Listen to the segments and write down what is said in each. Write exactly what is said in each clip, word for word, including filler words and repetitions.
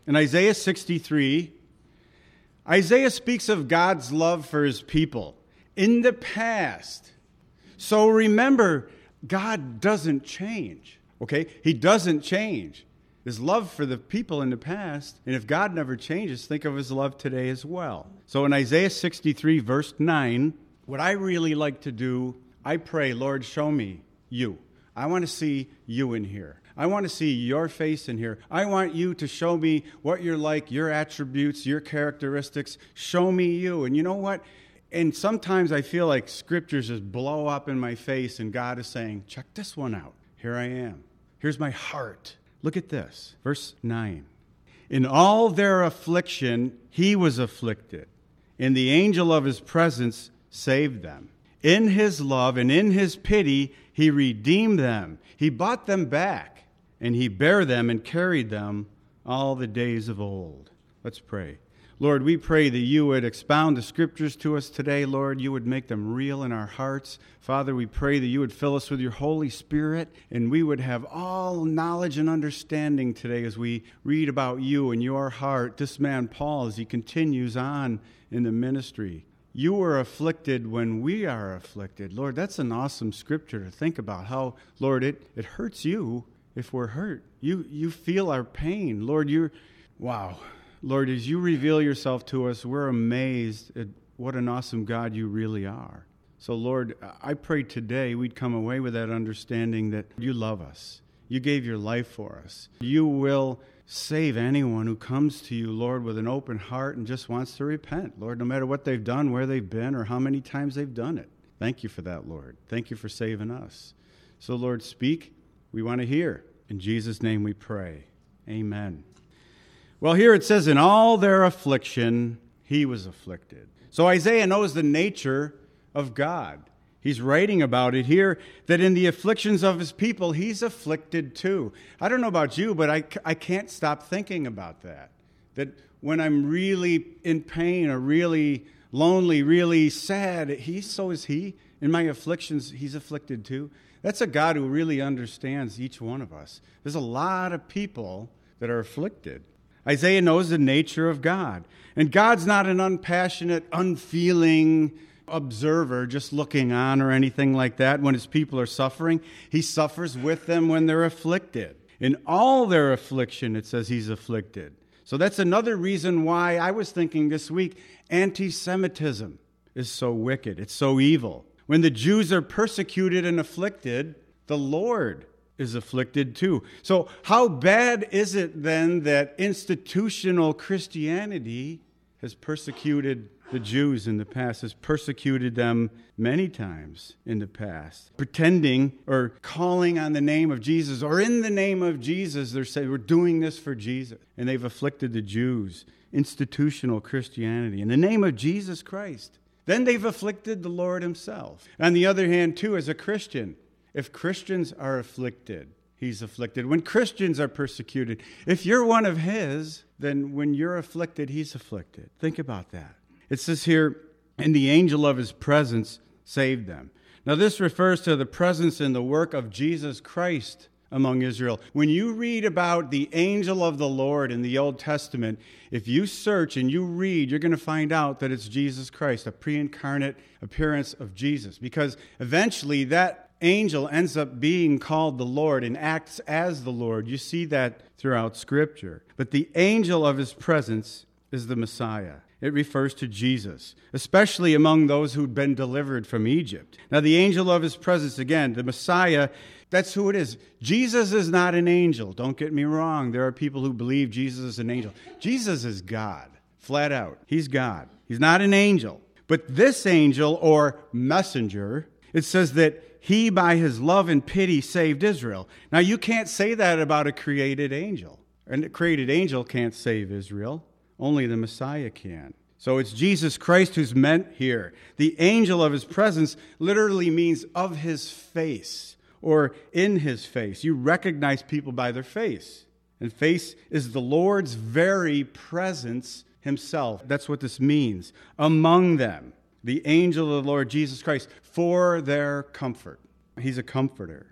In Isaiah sixty-three, Isaiah speaks of God's love for his people in the past. So remember, God doesn't change, okay? He doesn't change. His love for the people in the past, and if God never changes, think of his love today as well. So in Isaiah sixty-three, verse nine, what I really like to do, I pray, Lord, show me you. I want to see you in here. I want to see your face in here. I want you to show me what you're like, your attributes, your characteristics. Show me you. And you know what? And sometimes I feel like scriptures just blow up in my face, and God is saying, check this one out. Here I am. Here's my heart. Look at this, verse nine. In all their affliction, he was afflicted, and the angel of his presence saved them. In his love and in his pity, he redeemed them. He bought them back, and he bare them and carried them all the days of old. Let's pray. Lord, we pray that you would expound the scriptures to us today, Lord. You would make them real in our hearts. Father, we pray that you would fill us with your Holy Spirit, and we would have all knowledge and understanding today as we read about you and your heart. This man, Paul, as he continues on in the ministry. You were afflicted when we are afflicted. Lord, that's an awesome scripture to think about. How, Lord, it, it hurts you if we're hurt. You, you feel our pain. Lord, you're, wow. Lord, as you reveal yourself to us, we're amazed at what an awesome God you really are. So, Lord, I pray today we'd come away with that understanding that you love us. You gave your life for us. You will save anyone who comes to you, Lord, with an open heart and just wants to repent. Lord, no matter what they've done, where they've been, or how many times they've done it. Thank you for that, Lord. Thank you for saving us. So, Lord, speak. We want to hear. In Jesus' name we pray. Amen. Well, here it says, in all their affliction, he was afflicted. So Isaiah knows the nature of God. He's writing about it here, that in the afflictions of his people, he's afflicted too. I don't know about you, but I, I can't stop thinking about that. That when I'm really in pain or really lonely, really sad, he, so is he. In my afflictions, he's afflicted too. That's a God who really understands each one of us. There's a lot of people that are afflicted. Isaiah knows the nature of God. And God's not an unpassionate, unfeeling observer just looking on or anything like that when his people are suffering. He suffers with them when they're afflicted. In all their affliction, it says he's afflicted. So that's another reason why I was thinking this week, anti-Semitism is so wicked. It's so evil. When the Jews are persecuted and afflicted, the Lord is afflicted too. So how bad is it then that institutional Christianity has persecuted the Jews in the past, has persecuted them many times in the past, pretending or calling on the name of Jesus, or in the name of Jesus, they're saying, we're doing this for Jesus. And they've afflicted the Jews, institutional Christianity, in the name of Jesus Christ. Then they've afflicted the Lord himself. On the other hand, too, as a Christian, if Christians are afflicted, he's afflicted. When Christians are persecuted, if you're one of his, then when you're afflicted, he's afflicted. Think about that. It says here, and the angel of his presence saved them. Now this refers to the presence and the work of Jesus Christ among Israel. When you read about the angel of the Lord in the Old Testament, if you search and you read, you're going to find out that it's Jesus Christ, a pre-incarnate appearance of Jesus. Because eventually that angel ends up being called the Lord and acts as the Lord. You see that throughout Scripture. But the angel of his presence is the Messiah. It refers to Jesus, especially among those who'd been delivered from Egypt. Now, the angel of his presence, again, the Messiah, that's who it is. Jesus is not an angel. Don't get me wrong. There are people who believe Jesus is an angel. Jesus is God, flat out. He's God. He's not an angel. But this angel, or messenger, it says that he, by his love and pity, saved Israel. Now, you can't say that about a created angel. And a created angel can't save Israel. Only the Messiah can. So it's Jesus Christ who's meant here. The angel of his presence literally means of his face, or in his face. You recognize people by their face. And face is the Lord's very presence himself. That's what this means. Among them, the angel of the Lord Jesus Christ, for their comfort. He's a comforter.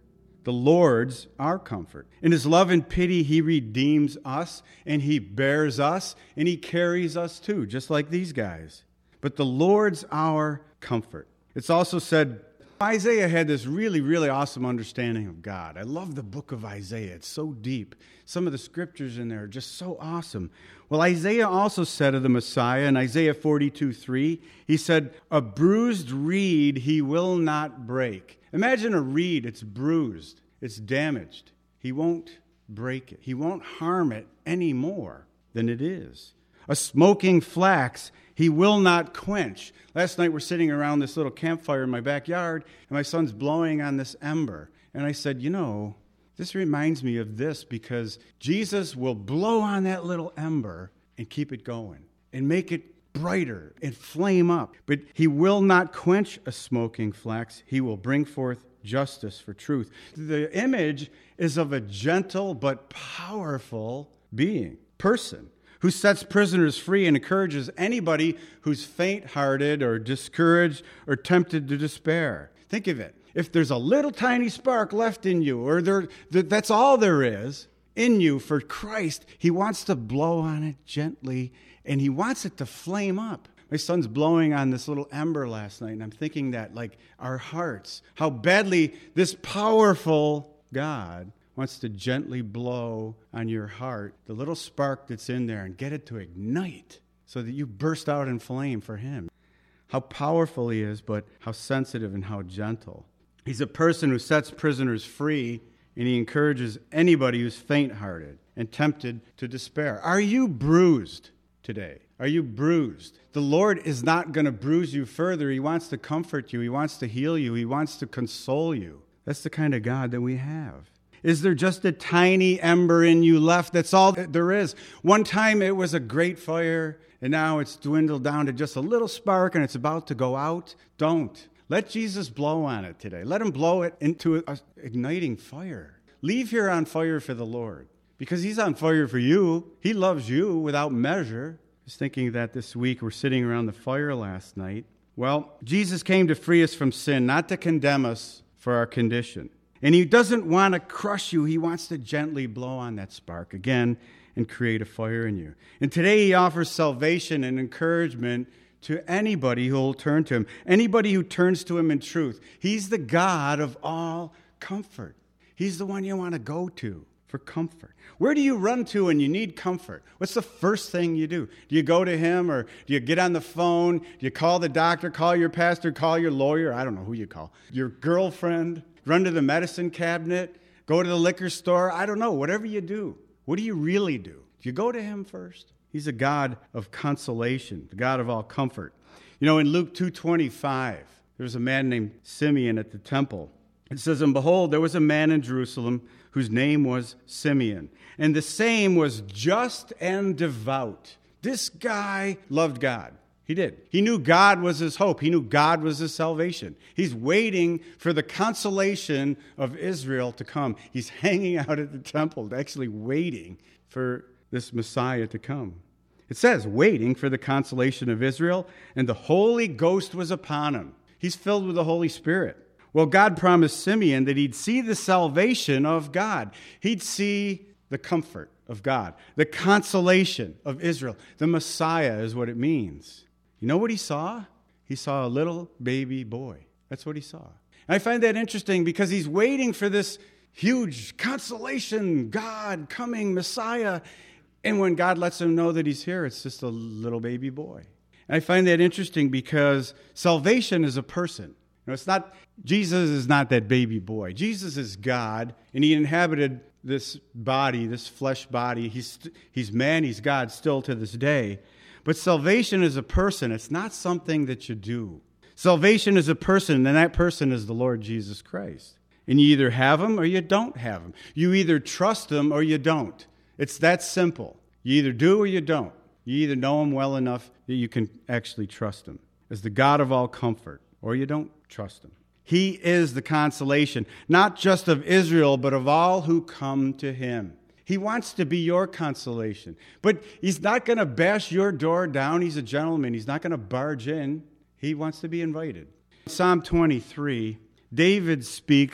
The Lord's our comfort. In his love and pity, he redeems us, and he bears us, and he carries us too, just like these guys. But the Lord's our comfort. It's also said, Isaiah had this really, really awesome understanding of God. I love the book of Isaiah. It's so deep. Some of the scriptures in there are just so awesome. Well, Isaiah also said of the Messiah in Isaiah forty-two three, he said, a bruised reed he will not break. Imagine a reed, it's bruised, it's damaged. He won't break it. He won't harm it any more than it is. A smoking flax he will not quench. Last night we're sitting around this little campfire in my backyard, and my son's blowing on this ember. And I said, you know, this reminds me of this because Jesus will blow on that little ember and keep it going and make it brighter and flame up. But he will not quench a smoking flax. He will bring forth justice for truth. The image is of a gentle but powerful being, person, who sets prisoners free and encourages anybody who's faint-hearted or discouraged or tempted to despair. Think of it. If there's a little tiny spark left in you, or there, that's all there is in you for Christ, he wants to blow on it gently, and he wants it to flame up. My son's blowing on this little ember last night, and I'm thinking that, like, our hearts, how badly this powerful God wants to gently blow on your heart, the little spark that's in there, and get it to ignite so that you burst out in flame for him. How powerful he is, but how sensitive and how gentle. He's a person who sets prisoners free, and he encourages anybody who's faint-hearted and tempted to despair. Are you bruised today? Are you bruised? The Lord is not going to bruise you further. He wants to comfort you. He wants to heal you. He wants to console you. That's the kind of God that we have. Is there just a tiny ember in you left? That's all there is. One time it was a great fire, and now it's dwindled down to just a little spark, and it's about to go out. Don't. Let Jesus blow on it today. Let him blow it into an igniting fire. Leave here on fire for the Lord, because he's on fire for you. He loves you without measure. I was thinking that this week. We're sitting around the fire last night. Well, Jesus came to free us from sin, not to condemn us for our condition. And he doesn't want to crush you. He wants to gently blow on that spark again and create a fire in you. And today he offers salvation and encouragement to anybody who will turn to him, anybody who turns to him in truth. He's the God of all comfort. He's the one you want to go to for comfort. Where do you run to when you need comfort? What's the first thing you do? Do you go to him, or do you get on the phone? Do you call the doctor, call your pastor, call your lawyer? I don't know who you call. Your girlfriend? Run to the medicine cabinet, go to the liquor store. I don't know. Whatever you do, what do you really do? Do you go to him first? He's a God of consolation, the God of all comfort. You know, in Luke two twenty-five, there was a man named Simeon at the temple. It says, and behold, there was a man in Jerusalem whose name was Simeon. And the same was just and devout. This guy loved God. He did. He knew God was his hope. He knew God was his salvation. He's waiting for the consolation of Israel to come. He's hanging out at the temple, actually waiting for this Messiah to come. It says, waiting for the consolation of Israel, and the Holy Ghost was upon him. He's filled with the Holy Spirit. Well, God promised Simeon that he'd see the salvation of God. He'd see the comfort of God, the consolation of Israel. The Messiah is what it means. You know what he saw? He saw a little baby boy. That's what he saw. And I find that interesting because he's waiting for this huge consolation, God coming, Messiah. And when God lets him know that he's here, it's just a little baby boy. And I find that interesting because salvation is a person. You know, it's not, Jesus is not that baby boy. Jesus is God, and he inhabited this body, this flesh body. He's, he's man, he's God still to this day. But salvation is a person. It's not something that you do. Salvation is a person, and that person is the Lord Jesus Christ. And you either have him or you don't have him. You either trust him or you don't. It's that simple. You either do or you don't. You either know him well enough that you can actually trust him as the God of all comfort, or you don't trust him. He is the consolation, not just of Israel, but of all who come to him. He wants to be your consolation. But he's not going to bash your door down. He's a gentleman. He's not going to barge in. He wants to be invited. Psalm twenty-three, David speaks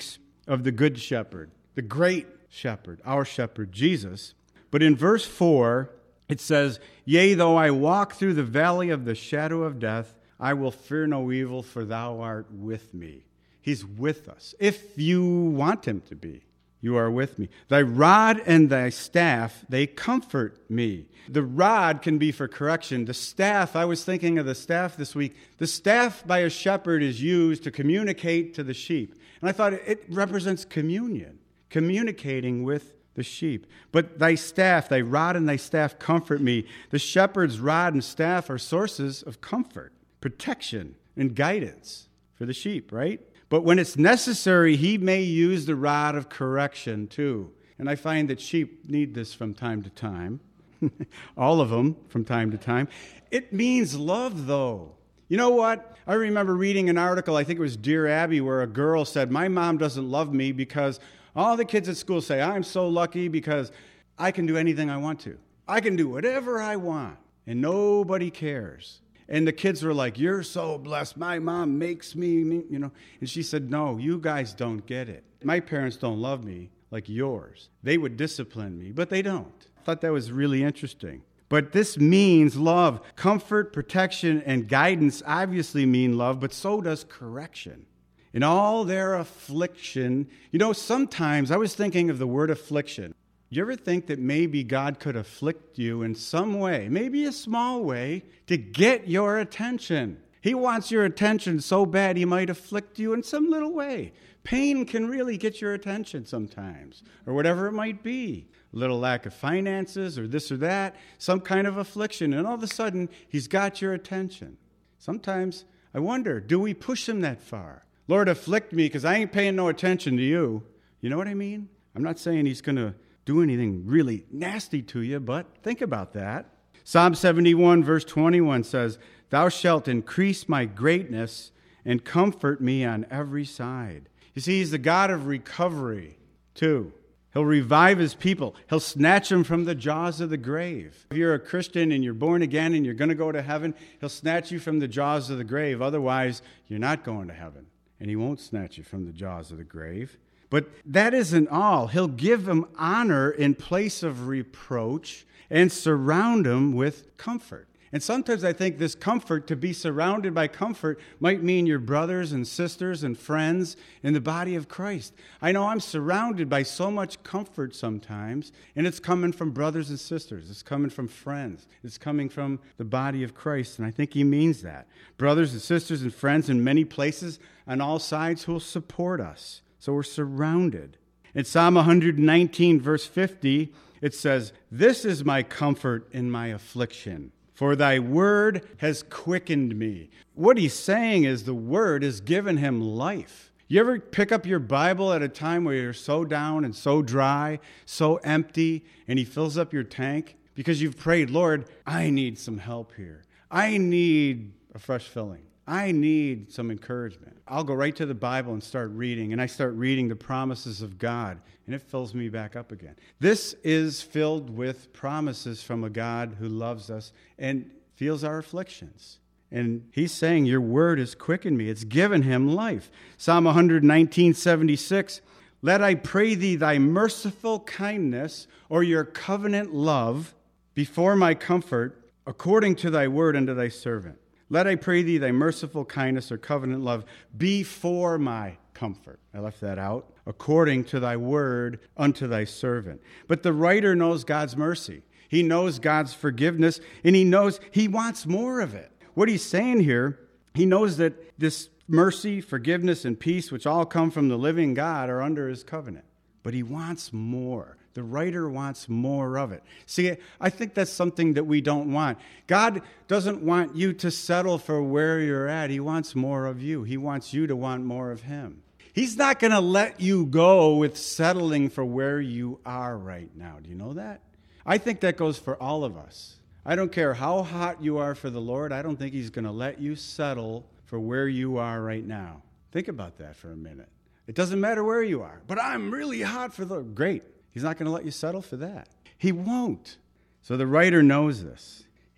of the good shepherd, the great shepherd, our shepherd, Jesus. But in verse four, it says, "Yea, though I walk through the valley of the shadow of death, I will fear no evil, for thou art with me." He's with us. If you want him to be, you are with me. Thy rod and thy staff, they comfort me. The rod can be for correction. The staff, I was thinking of the staff this week. The staff by a shepherd is used to communicate to the sheep. And I thought it represents communion, communicating with the sheep. But thy staff, thy rod and thy staff comfort me. The shepherd's rod and staff are sources of comfort, protection, and guidance for the sheep, right? But when it's necessary, he may use the rod of correction too. And I find that sheep need this from time to time. All of them from time to time. It means love, though. You know what? I remember reading an article, I think it was Dear Abby, where a girl said, "My mom doesn't love me because all the kids at school say I'm so lucky because I can do anything I want to. I can do whatever I want, and nobody cares." And the kids were like, "You're so blessed. My mom makes me, you know." And she said, "No, you guys don't get it. My parents don't love me like yours. They would discipline me, but they don't." I thought that was really interesting. But this means love. Comfort, protection, and guidance obviously mean love, but so does correction. In all their affliction, you know, sometimes I was thinking of the word affliction. Do you ever think that maybe God could afflict you in some way, maybe a small way, to get your attention? He wants your attention so bad he might afflict you in some little way. Pain can really get your attention sometimes, or whatever it might be. A little lack of finances, or this or that, some kind of affliction, and all of a sudden, he's got your attention. Sometimes I wonder, do we push him that far? "Lord, afflict me because I ain't paying no attention to you." You know what I mean? I'm not saying he's going to do anything really nasty to you, but think about that. Psalm seventy-one, verse twenty-one says, "Thou shalt increase my greatness and comfort me on every side." You see, he's the God of recovery, too. He'll revive his people. He'll snatch them from the jaws of the grave. If you're a Christian and you're born again and you're going to go to heaven, he'll snatch you from the jaws of the grave. Otherwise, you're not going to heaven. And he won't snatch you from the jaws of the grave. But that isn't all. He'll give them honor in place of reproach and surround them with comfort. And sometimes I think this comfort, to be surrounded by comfort, might mean your brothers and sisters and friends in the body of Christ. I know I'm surrounded by so much comfort sometimes, and it's coming from brothers and sisters. It's coming from friends. It's coming from the body of Christ, and I think he means that. Brothers and sisters and friends in many places on all sides who will support us. So we're surrounded. In Psalm one nineteen, verse fifty, it says, "This is my comfort in my affliction, for thy word has quickened me." What he's saying is the word has given him life. You ever pick up your Bible at a time where you're so down and so dry, so empty, and he fills up your tank? Because you've prayed, "Lord, I need some help here. I need a fresh filling. I need some encouragement." I'll go right to the Bible and start reading, and I start reading the promises of God, and it fills me back up again. This is filled with promises from a God who loves us and feels our afflictions. And he's saying, your word has quickened me. It's given him life. Psalm one nineteen, seventy-six, "Let I pray thee thy merciful kindness or your covenant love before my comfort, according to thy word unto thy servant. Let I pray thee thy merciful kindness or covenant love before my comfort." I left that out. "According to thy word unto thy servant." But the writer knows God's mercy. He knows God's forgiveness, and he knows he wants more of it. What he's saying here, he knows that this mercy, forgiveness, and peace, which all come from the living God, are under his covenant. But he wants more. The writer wants more of it. See, I think that's something that we don't want. God doesn't want you to settle for where you're at. He wants more of you. He wants you to want more of him. He's not going to let you go with settling for where you are right now. Do you know that? I think that goes for all of us. I don't care how hot you are for the Lord. I don't think he's going to let you settle for where you are right now. Think about that for a minute. It doesn't matter where you are. But I'm really hot for the Lord. Great. He's not going to let you settle for that. He won't. So the writer knows this.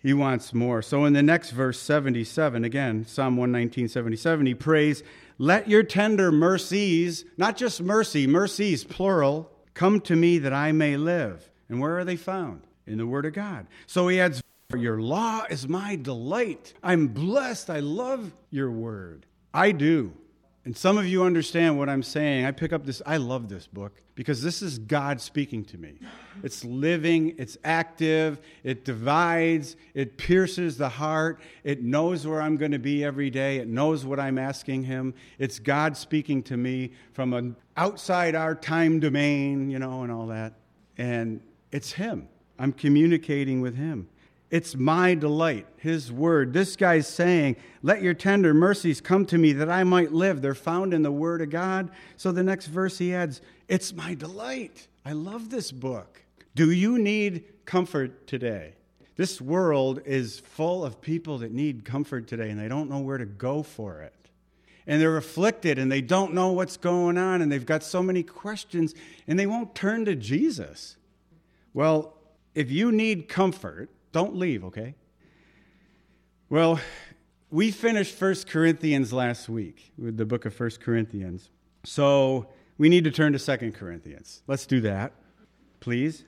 He wants more. So in the next verse, seventy-seven, again, Psalm one nineteen, seventy-seven, he prays, let your tender mercies, not just mercy, mercies, plural, come to me that I may live. And where are they found? In the Word of God. So he adds, your law is my delight. I'm blessed. I love your word. I do. And some of you understand what I'm saying. I pick up this, I love this book because this is God speaking to me. It's living, it's active, it divides, it pierces the heart, it knows where I'm going to be every day, it knows what I'm asking him. It's God speaking to me from an outside our time domain, you know, and all that. And it's him. I'm communicating with him. It's my delight, his word. This guy's saying, let your tender mercies come to me that I might live. They're found in the word of God. So the next verse he adds, it's my delight. I love this book. Do you need comfort today? This world is full of people that need comfort today, and they don't know where to go for it. And they're afflicted, and they don't know what's going on, and they've got so many questions, and they won't turn to Jesus. Well, if you need comfort, don't leave, okay? Well, we finished First Corinthians last week with the book of First Corinthians. So we need to turn to Second Corinthians. Let's do that, please.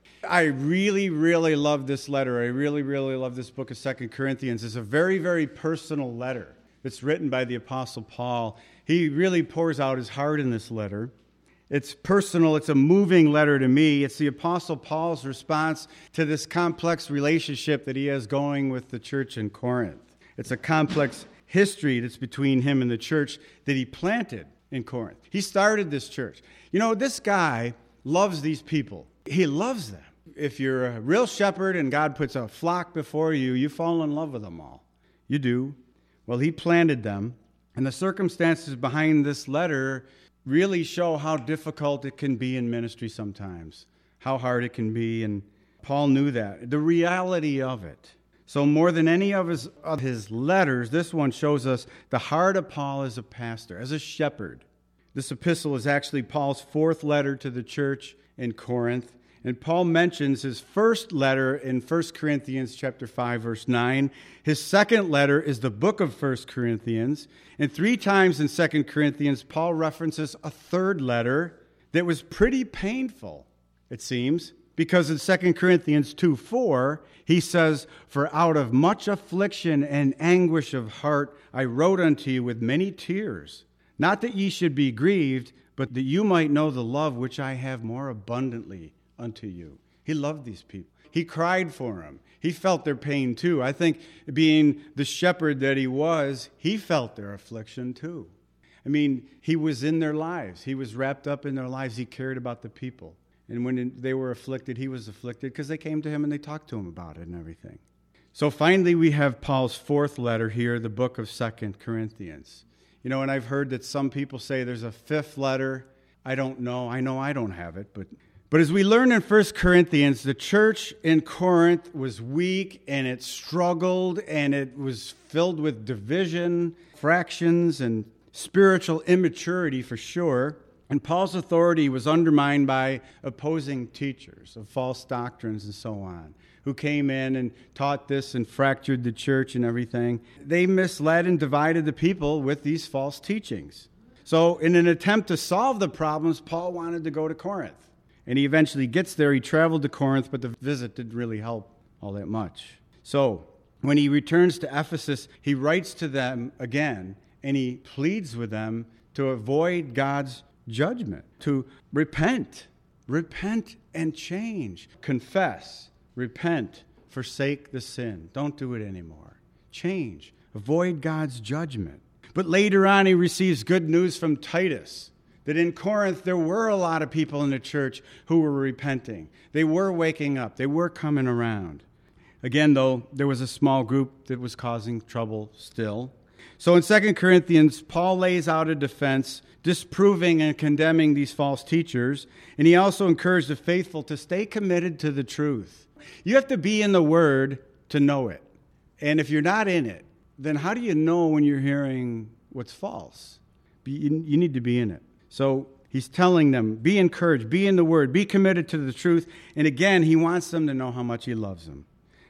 I really, really love this letter. I really, really love this book of Second Corinthians. It's a very, very personal letter. It's written by the Apostle Paul. He really pours out his heart in this letter. It's personal. It's a moving letter to me. It's the Apostle Paul's response to this complex relationship that he has going with the church in Corinth. It's a complex history that's between him and the church that he planted in Corinth. He started this church. You know, this guy loves these people. He loves them. If you're a real shepherd and God puts a flock before you, you fall in love with them all. You do. Well, he planted them. And the circumstances behind this letter really show how difficult it can be in ministry sometimes, how hard it can be, and Paul knew that, the reality of it. So more than any of his, of his letters, this one shows us the heart of Paul as a pastor, as a shepherd. This epistle is actually Paul's fourth letter to the church in Corinth, and Paul mentions his first letter in First Corinthians chapter five, verse nine. His second letter is the book of First Corinthians. And three times in Second Corinthians, Paul references a third letter that was pretty painful, it seems, because in Second Corinthians two four, he says, for out of much affliction and anguish of heart I wrote unto you with many tears, not that ye should be grieved, but that you might know the love which I have more abundantly unto you. He loved these people. He cried for them. He felt their pain too. I think being the shepherd that he was, he felt their affliction too. I mean, he was in their lives. He was wrapped up in their lives. He cared about the people. And when they were afflicted, he was afflicted because they came to him and they talked to him about it and everything. So finally, we have Paul's fourth letter here, the book of Second Corinthians. You know, and I've heard that some people say there's a fifth letter. I don't know. I know I don't have it, but But as we learn in First Corinthians, the church in Corinth was weak and it struggled and it was filled with division, fractions, and spiritual immaturity for sure. And Paul's authority was undermined by opposing teachers of false doctrines and so on, who came in and taught this and fractured the church and everything. They misled and divided the people with these false teachings. So in an attempt to solve the problems, Paul wanted to go to Corinth. And he eventually gets there. He traveled to Corinth, but the visit didn't really help all that much. So when he returns to Ephesus, he writes to them again, and he pleads with them to avoid God's judgment, to repent, repent and change, confess, repent, forsake the sin. Don't do it anymore. Change, avoid God's judgment. But later on, he receives good news from Titus, that in Corinth, there were a lot of people in the church who were repenting. They were waking up. They were coming around. Again, though, there was a small group that was causing trouble still. So in Second Corinthians, Paul lays out a defense, disproving and condemning these false teachers. And he also encouraged the faithful to stay committed to the truth. You have to be in the Word to know it. And if you're not in it, then how do you know when you're hearing what's false? You need to be in it. So he's telling them, be encouraged, be in the Word, be committed to the truth. And again, he wants them to know how much he loves them.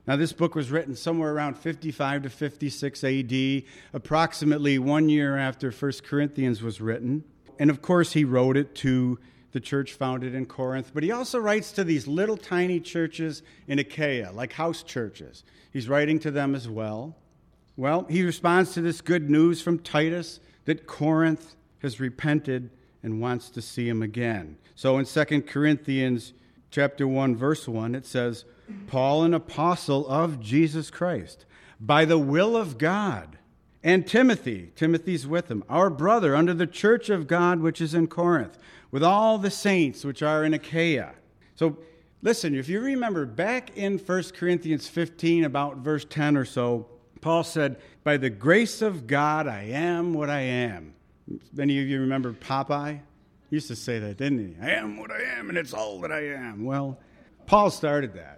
Now, this book was written somewhere around fifty-five to fifty-six A D, approximately one year after First Corinthians was written. And of course, he wrote it to the church founded in Corinth, but he also writes to these little tiny churches in Achaia, like house churches. He's writing to them as well. Well, he responds to this good news from Titus that Corinth has repented and wants to see him again. So in Second Corinthians chapter one, verse one, it says, Paul, an apostle of Jesus Christ, by the will of God, and Timothy, Timothy's with him, our brother under the church of God which is in Corinth, with all the saints which are in Achaia. So listen, if you remember back in First Corinthians fifteen, about verse ten or so, Paul said, by the grace of God, I am what I am. Many of you remember Popeye? He used to say that, didn't he? I am what I am, and it's all that I am. Well, Paul started that.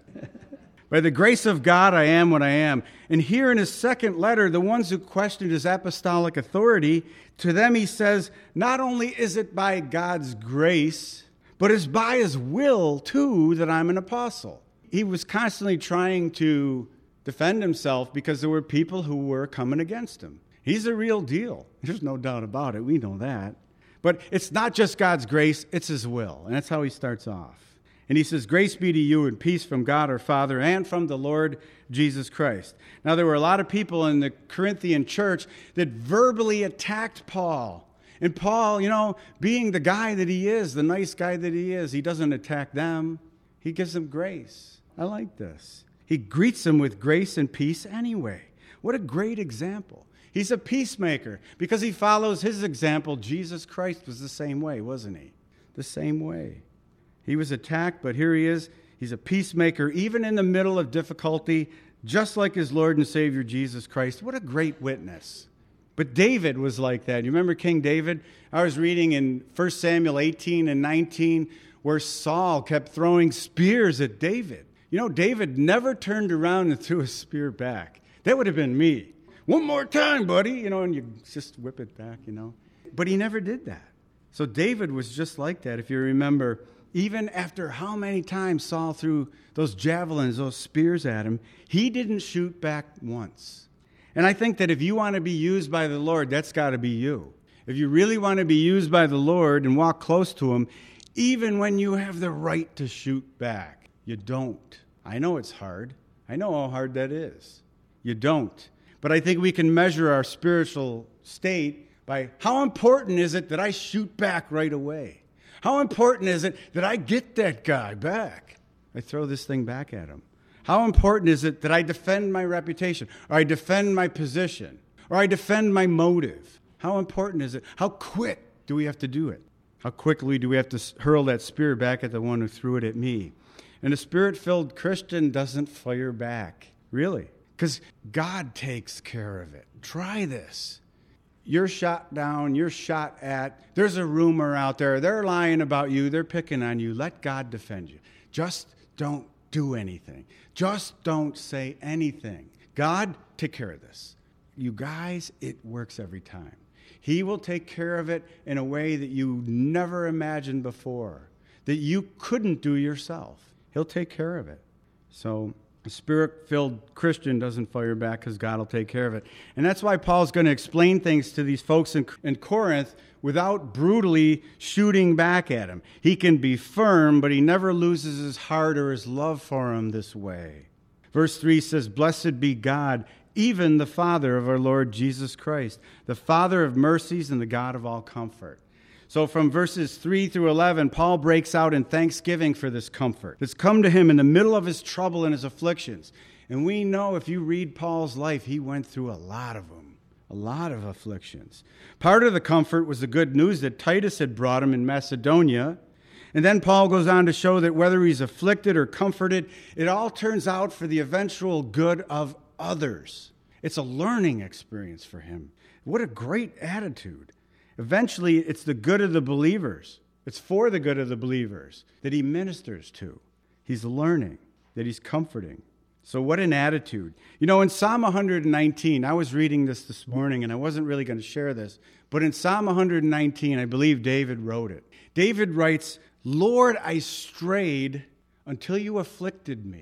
By the grace of God, I am what I am. And here in his second letter, the ones who questioned his apostolic authority, to them he says, not only is it by God's grace, but it's by his will, too, that I'm an apostle. He was constantly trying to defend himself because there were people who were coming against him. He's a real deal. There's no doubt about it. We know that. But it's not just God's grace, it's his will. And that's how he starts off. And he says, grace be to you and peace from God our Father and from the Lord Jesus Christ. Now, there were a lot of people in the Corinthian church that verbally attacked Paul. And Paul, you know, being the guy that he is, the nice guy that he is, he doesn't attack them. He gives them grace. I like this. He greets them with grace and peace anyway. What a great example. He's a peacemaker because he follows his example. Jesus Christ was the same way, wasn't he? The same way. He was attacked, but here he is. He's a peacemaker, even in the middle of difficulty, just like his Lord and Savior, Jesus Christ. What a great witness. But David was like that. You remember King David? I was reading in First Samuel eighteen and nineteen where Saul kept throwing spears at David. You know, David never turned around and threw a spear back. That would have been me. One more time, buddy. You know, and you just whip it back, you know. But he never did that. So David was just like that, if you remember. Even after how many times Saul threw those javelins, those spears at him, he didn't shoot back once. And I think that if you want to be used by the Lord, that's got to be you. If you really want to be used by the Lord and walk close to him, even when you have the right to shoot back, you don't. I know it's hard. I know how hard that is. You don't. But I think we can measure our spiritual state by how important is it that I shoot back right away? How important is it that I get that guy back? I throw this thing back at him. How important is it that I defend my reputation, or I defend my position, or I defend my motive? How important is it? How quick do we have to do it? How quickly do we have to hurl that spear back at the one who threw it at me? And a spirit-filled Christian doesn't fire back, really, because God takes care of it. Try this. You're shot down, you're shot at, there's a rumor out there, they're lying about you, they're picking on you. Let God defend you. Just don't do anything. Just don't say anything. God, take care of this. You guys, it works every time. He will take care of it in a way that you never imagined before, that you couldn't do yourself. He'll take care of it. So a spirit-filled Christian doesn't fire back because God will take care of it. And that's why Paul's going to explain things to these folks in, in Corinth without brutally shooting back at them. He can be firm, but he never loses his heart or his love for them this way. Verse three says, blessed be God, even the Father of our Lord Jesus Christ, the Father of mercies and the God of all comfort. So from verses three through eleven, Paul breaks out in thanksgiving for this comfort that's come to him in the middle of his trouble and his afflictions. And we know if you read Paul's life, he went through a lot of them, a lot of afflictions. Part of the comfort was the good news that Titus had brought him in Macedonia. And then Paul goes on to show that whether he's afflicted or comforted, it all turns out for the eventual good of others. It's a learning experience for him. What a great attitude. Eventually, it's the good of the believers. It's for the good of the believers that he ministers to. He's learning, that he's comforting. So what an attitude. You know, in Psalm one nineteen, I was reading this this morning, and I wasn't really going to share this, but in Psalm one nineteen, I believe David wrote it. David writes, Lord, I strayed until you afflicted me.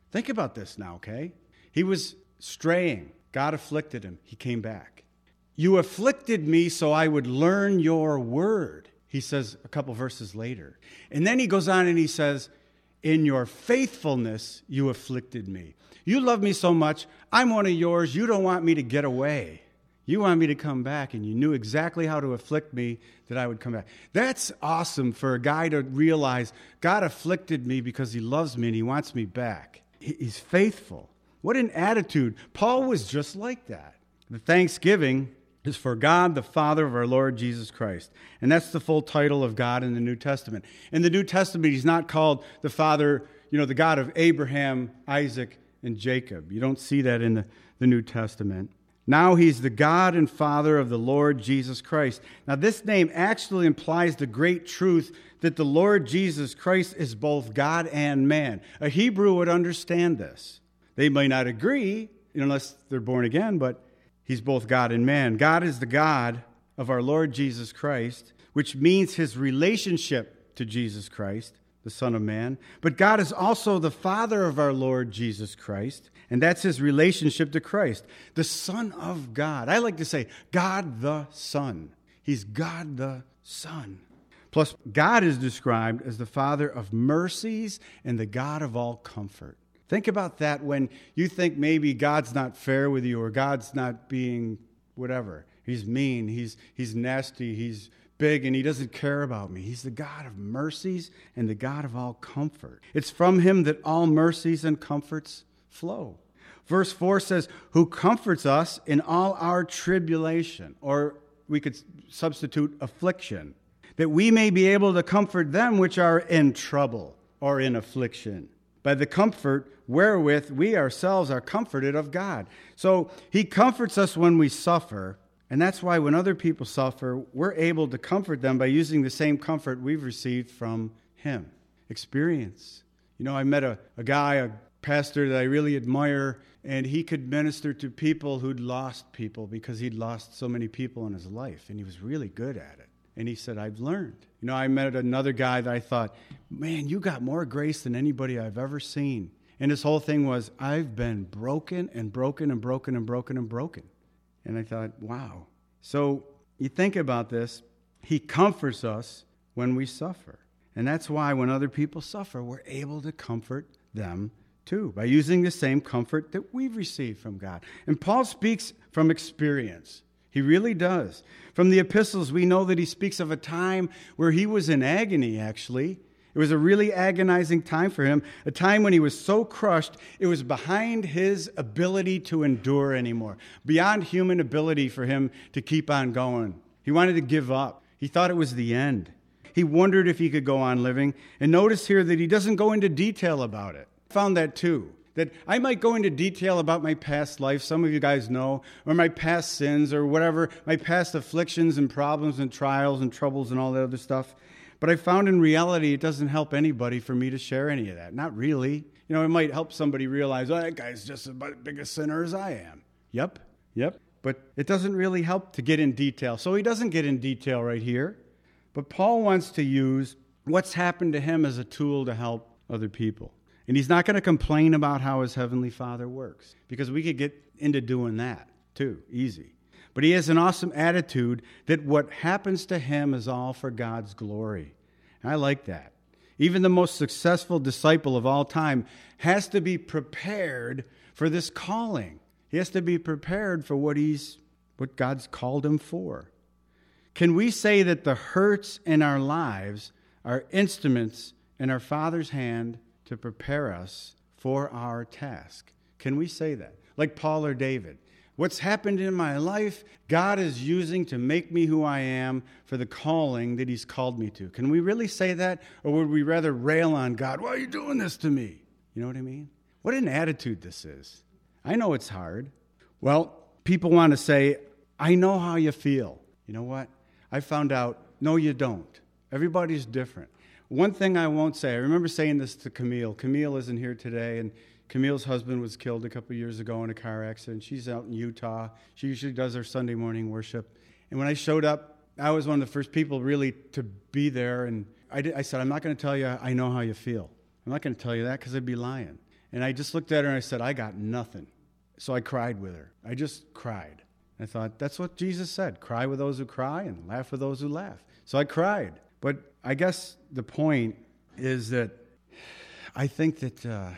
Think about this now, okay? He was straying. God afflicted him. He came back. You afflicted me so I would learn your word, he says a couple verses later. And then he goes on and he says, in your faithfulness, you afflicted me. You love me so much, I'm one of yours. You don't want me to get away. You want me to come back, and you knew exactly how to afflict me that I would come back. That's awesome for a guy to realize God afflicted me because he loves me and he wants me back. He's faithful. What an attitude. Paul was just like that. The thanksgiving is for God, the Father of our Lord Jesus Christ. And that's the full title of God in the New Testament. In the New Testament, he's not called the Father, you know, the God of Abraham, Isaac, and Jacob. You don't see that in the, the New Testament. Now he's the God and Father of the Lord Jesus Christ. Now this name actually implies the great truth that the Lord Jesus Christ is both God and man. A Hebrew would understand this. They may not agree, unless they're born again, but he's both God and man. God is the God of our Lord Jesus Christ, which means his relationship to Jesus Christ, the Son of Man. But God is also the Father of our Lord Jesus Christ, and that's his relationship to Christ, the Son of God. I like to say God the Son. He's God the Son. Plus, God is described as the Father of mercies and the God of all comfort. Think about that when you think maybe God's not fair with you or God's not being whatever. He's mean, he's, he's nasty, he's big, and he doesn't care about me. He's the God of mercies and the God of all comfort. It's from him that all mercies and comforts flow. Verse four says, who comforts us in all our tribulation, or we could substitute affliction, that we may be able to comfort them which are in trouble or in affliction, by the comfort wherewith we ourselves are comforted of God. So he comforts us when we suffer, and that's why when other people suffer, we're able to comfort them by using the same comfort we've received from him. Experience. You know, I met a, a guy, a pastor that I really admire, and he could minister to people who'd lost people because he'd lost so many people in his life, and he was really good at it. And he said, I've learned. You know, I met another guy that I thought, man, you got more grace than anybody I've ever seen. And his whole thing was, I've been broken and broken and broken and broken and broken. And I thought, wow. So you think about this, he comforts us when we suffer. And that's why when other people suffer, we're able to comfort them too, by using the same comfort that we've received from God. And Paul speaks from experience. He really does. From the epistles, we know that he speaks of a time where he was in agony, actually. It was a really agonizing time for him, a time when he was so crushed, it was behind his ability to endure anymore, beyond human ability for him to keep on going. He wanted to give up. He thought it was the end. He wondered if he could go on living. And notice here that he doesn't go into detail about it. I found that too. That I might go into detail about my past life, some of you guys know, or my past sins or whatever, my past afflictions and problems and trials and troubles and all that other stuff. But I found in reality it doesn't help anybody for me to share any of that. Not really. You know, it might help somebody realize, oh, that guy's just as big a sinner as I am. Yep, yep. But it doesn't really help to get in detail. So he doesn't get in detail right here. But Paul wants to use what's happened to him as a tool to help other people. And he's not going to complain about how his heavenly Father works, because we could get into doing that too, easy. But he has an awesome attitude that what happens to him is all for God's glory. And I like that. Even the most successful disciple of all time has to be prepared for this calling. He has to be prepared for what he's, what God's called him for. Can we say that the hurts in our lives are instruments in our Father's hand to prepare us for our task? Can we say that? Like Paul or David. What's happened in my life, God is using to make me who I am for the calling that he's called me to. Can we really say that? Or would we rather rail on God? Why are you doing this to me? You know what I mean? What an attitude this is. I know it's hard. Well, people want to say, I know how you feel. You know what? I found out, no, you don't. Everybody's different. One thing I won't say, I remember saying this to Camille. Camille isn't here today, and Camille's husband was killed a couple years ago in a car accident. She's out in Utah. She usually does her Sunday morning worship. And when I showed up, I was one of the first people really to be there. And I, did, I said, I'm not going to tell you I know how you feel. I'm not going to tell you that because I'd be lying. And I just looked at her and I said, I got nothing. So I cried with her. I just cried. I thought, that's what Jesus said. Cry with those who cry and laugh with those who laugh. So I cried. But I guess the point is that I think that uh,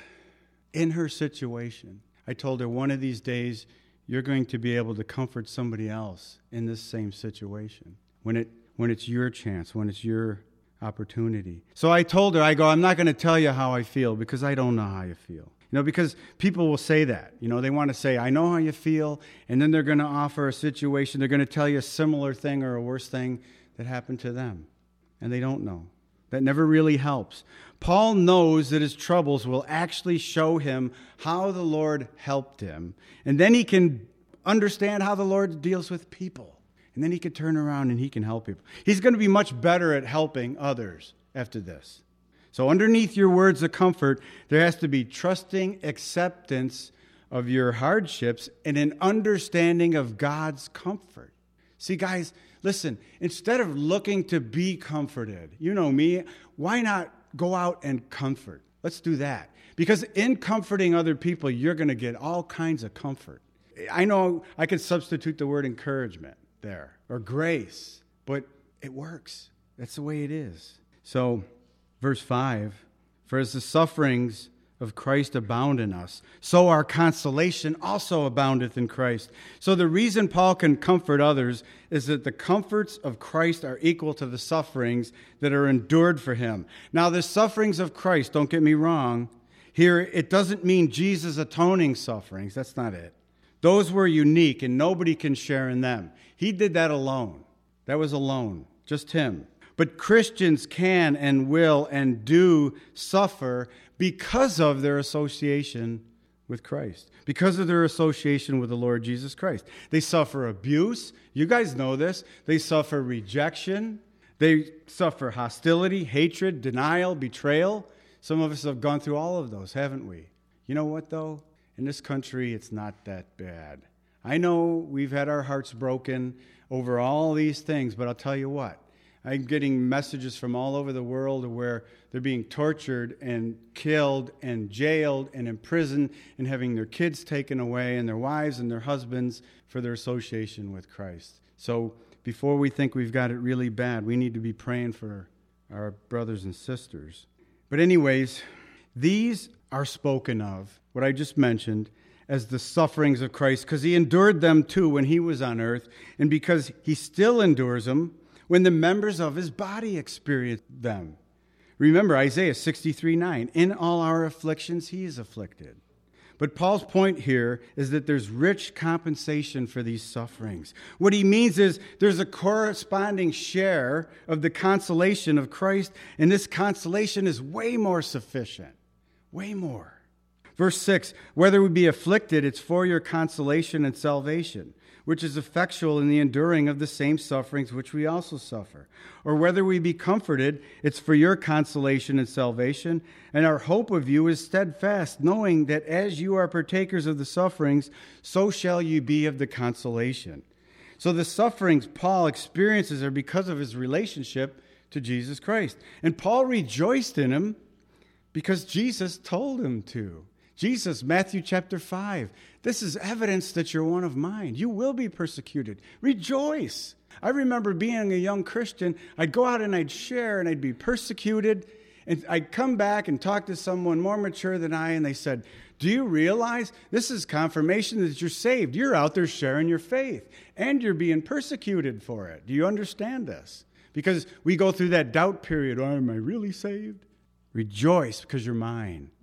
in her situation, I told her one of these days, you're going to be able to comfort somebody else in this same situation when it when it's your chance, when it's your opportunity. So I told her, I go, I'm not going to tell you how I feel because I don't know how you feel. You know, because people will say that. You know, they want to say, I know how you feel, and then they're going to offer a situation. They're going to tell you a similar thing or a worse thing that happened to them, and they don't know. That never really helps. Paul knows that his troubles will actually show him how the Lord helped him, and then he can understand how the Lord deals with people. And then he can turn around and he can help people. He's going to be much better at helping others after this. So underneath your words of comfort, there has to be trusting acceptance of your hardships and an understanding of God's comfort. See, guys, listen, instead of looking to be comforted, you know me, why not go out and comfort? Let's do that. Because in comforting other people, you're going to get all kinds of comfort. I know I could substitute the word encouragement there, or grace, but it works. That's the way it is. So, verse five, for as the sufferings of Christ abound in us, so our consolation also aboundeth in Christ. So the reason Paul can comfort others is that the comforts of Christ are equal to the sufferings that are endured for him. Now, the sufferings of Christ, don't get me wrong, here it doesn't mean Jesus' atoning sufferings. That's not it. Those were unique, and nobody can share in them. He did that alone. That was alone, just him. But Christians can and will and do suffer because of their association with Christ, because of their association with the Lord Jesus Christ. They suffer abuse. You guys know this. They suffer rejection. They suffer hostility, hatred, denial, betrayal. Some of us have gone through all of those, haven't we? You know what, though? In this country, it's not that bad. I know we've had our hearts broken over all these things, but I'll tell you what. I'm getting messages from all over the world where they're being tortured and killed and jailed and imprisoned and having their kids taken away and their wives and their husbands for their association with Christ. So before we think we've got it really bad, we need to be praying for our brothers and sisters. But anyways, these are spoken of, what I just mentioned, as the sufferings of Christ, because he endured them too when he was on earth, and because he still endures them when the members of his body experience them. Remember Isaiah sixty-three nine, in all our afflictions he is afflicted. But Paul's point here is that there's rich compensation for these sufferings. What he means is there's a corresponding share of the consolation of Christ, and this consolation is way more sufficient. Way more. Verse six, whether we be afflicted, it's for your consolation and salvation, which is effectual in the enduring of the same sufferings which we also suffer. Or whether we be comforted, it's for your consolation and salvation, and our hope of you is steadfast, knowing that as you are partakers of the sufferings, so shall you be of the consolation. So the sufferings Paul experiences are because of his relationship to Jesus Christ. And Paul rejoiced in him because Jesus told him to. Jesus, Matthew chapter five, this is evidence that you're one of mine. You will be persecuted. Rejoice. I remember being a young Christian, I'd go out and I'd share and I'd be persecuted. And I'd come back and talk to someone more mature than I, and they said, do you realize this is confirmation that you're saved? You're out there sharing your faith, and you're being persecuted for it. Do you understand this? Because we go through that doubt period. Oh, am I really saved? Rejoice because you're mine.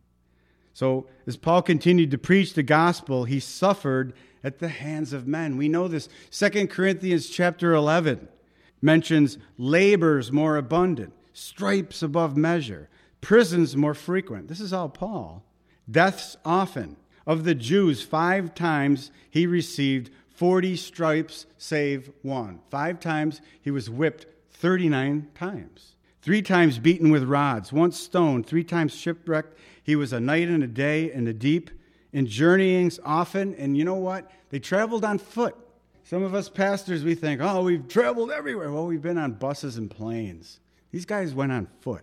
So as Paul continued to preach the gospel, he suffered at the hands of men. We know this. Second Corinthians chapter eleven mentions labors more abundant, stripes above measure, prisons more frequent. This is all Paul. Deaths often. Of the Jews, five times he received forty stripes save one. Five times he was whipped thirty-nine times. Three times beaten with rods, once stoned, three times shipwrecked. He was a night and a day in the deep, in journeyings often. And you know what? They traveled on foot. Some of us pastors, we think, oh, we've traveled everywhere. Well, we've been on buses and planes. These guys went on foot.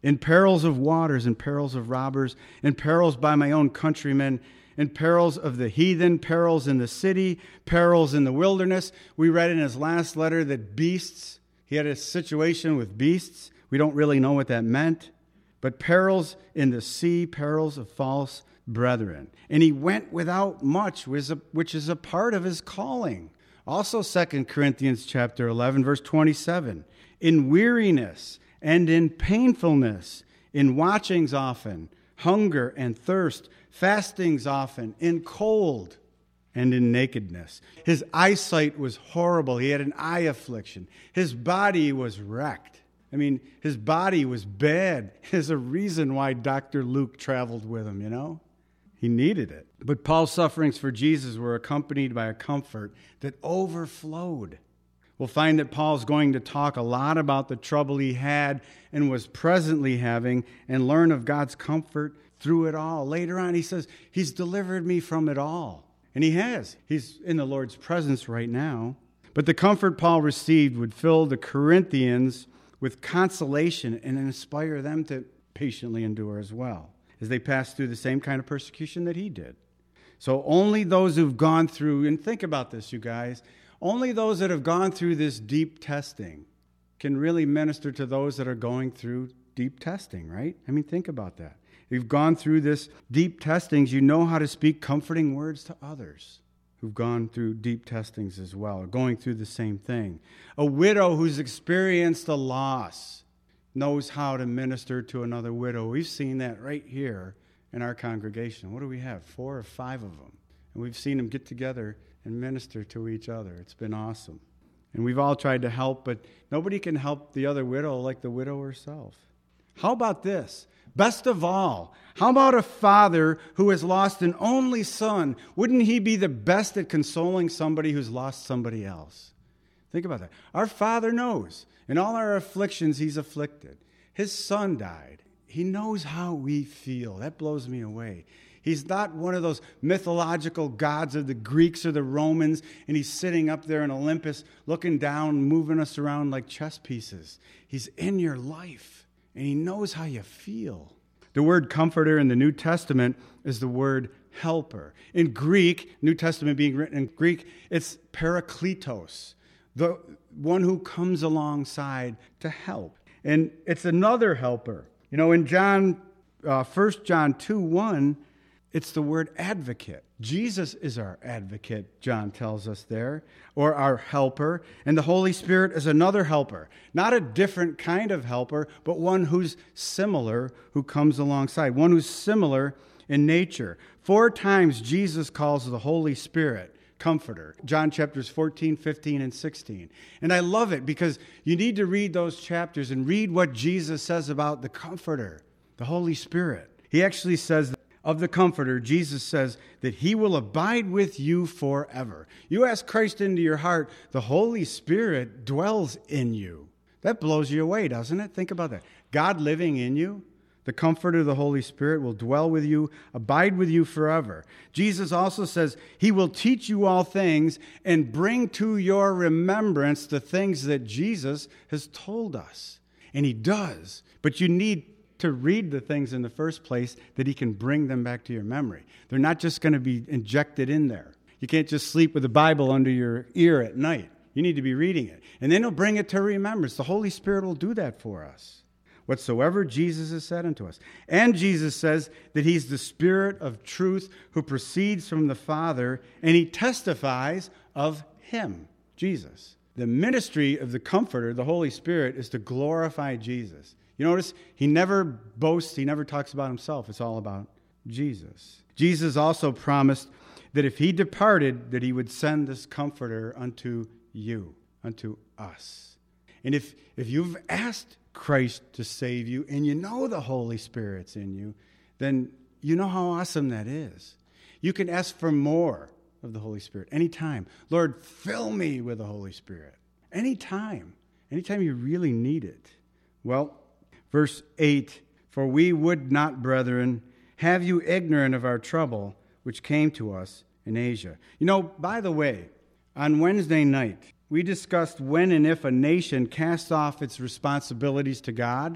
in perils of waters, in perils of robbers, in perils by my own countrymen, in perils of the heathen, perils in the city, perils in the wilderness. We read in his last letter that beasts, he had a situation with beasts. We don't really know what that meant. But perils in the sea, perils of false brethren. And he went without much, which is a part of his calling. Also, Second Corinthians chapter eleven, verse twenty-seven. In weariness and in painfulness, in watchings often, hunger and thirst, fastings often, in cold and in nakedness. His eyesight was horrible. He had an eye affliction. His body was wrecked. I mean, his body was bad. There's a reason why Doctor Luke traveled with him, you know? He needed it. But Paul's sufferings for Jesus were accompanied by a comfort that overflowed. We'll find that Paul's going to talk a lot about the trouble he had and was presently having and learn of God's comfort through it all. Later on, he says, he's delivered me from it all. And he has. He's in the Lord's presence right now. But the comfort Paul received would fill the Corinthians with consolation and inspire them to patiently endure as well, as they pass through the same kind of persecution that he did. So only those who've gone through, and think about this, you guys, only those that have gone through this deep testing can really minister to those that are going through deep testing, right? I mean, think about that. If you've gone through this deep testings, you know how to speak comforting words to others who've gone through deep testings as well, or going through the same thing. A widow who's experienced a loss knows how to minister to another widow. We've seen that right here in our congregation. What do we have? Four or five of them. And we've seen them get together and minister to each other. It's been awesome. And we've all tried to help, but nobody can help the other widow like the widow herself. How about this? Best of all, how about a father who has lost an only son? Wouldn't he be the best at consoling somebody who's lost somebody else? Think about that. Our Father knows. In all our afflictions, he's afflicted. His son died. He knows how we feel. That blows me away. He's not one of those mythological gods of the Greeks or the Romans, and he's sitting up there in Olympus looking down, moving us around like chess pieces. He's in your life, and he knows how you feel. The word comforter in the New Testament is the word helper. In Greek, New Testament being written in Greek, it's parakletos, the one who comes alongside to help. And it's another helper. You know, in John, uh, First John two one, it's the word advocate. Jesus is our advocate, John tells us there, or our helper. And the Holy Spirit is another helper. Not a different kind of helper, but one who's similar, who comes alongside. One who's similar in nature. Four times Jesus calls the Holy Spirit Comforter. John chapters fourteen, fifteen, and sixteen. And I love it because you need to read those chapters and read what Jesus says about the Comforter, the Holy Spirit. He actually says of the Comforter, Jesus says that he will abide with you forever. You ask Christ into your heart, the Holy Spirit dwells in you. That blows you away, doesn't it? Think about that. God living in you. The Comforter, the Holy Spirit, will dwell with you, abide with you forever. Jesus also says he will teach you all things and bring to your remembrance the things that Jesus has told us. And he does. But you need to read the things in the first place that he can bring them back to your memory. They're not just going to be injected in there. You can't just sleep with the Bible under your ear at night. You need to be reading it. And then he'll bring it to remembrance. The Holy Spirit will do that for us. Whatsoever Jesus has said unto us. And Jesus says that he's the Spirit of truth who proceeds from the Father, and he testifies of him, Jesus. The ministry of the Comforter, the Holy Spirit, is to glorify Jesus. You notice he never boasts, he never talks about himself. It's all about Jesus. Jesus also promised that if he departed, that he would send this Comforter unto you, unto us. And if, if you've asked Christ to save you, and you know the Holy Spirit's in you, then you know how awesome that is. You can ask for more of the Holy Spirit anytime. Lord, fill me with the Holy Spirit. Anytime. Anytime you really need it. Well, verse eight, for we would not, brethren, have you ignorant of our trouble which came to us in Asia. You know, by the way, on Wednesday night, we discussed when and if a nation casts off its responsibilities to God.